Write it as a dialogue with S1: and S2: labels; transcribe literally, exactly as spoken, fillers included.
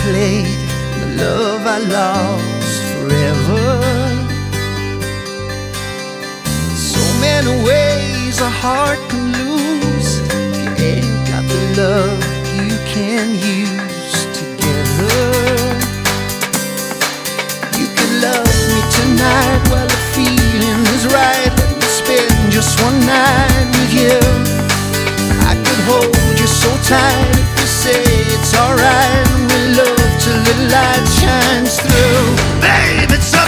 S1: played, the love I lost forever. So many ways a heart can lose if you ain't got the love you can use together. You could love me tonight while the feeling is right. Let me spend just one night with you. I could hold you so tight if you say it's alright. And we love till the light shines through. Babe, it's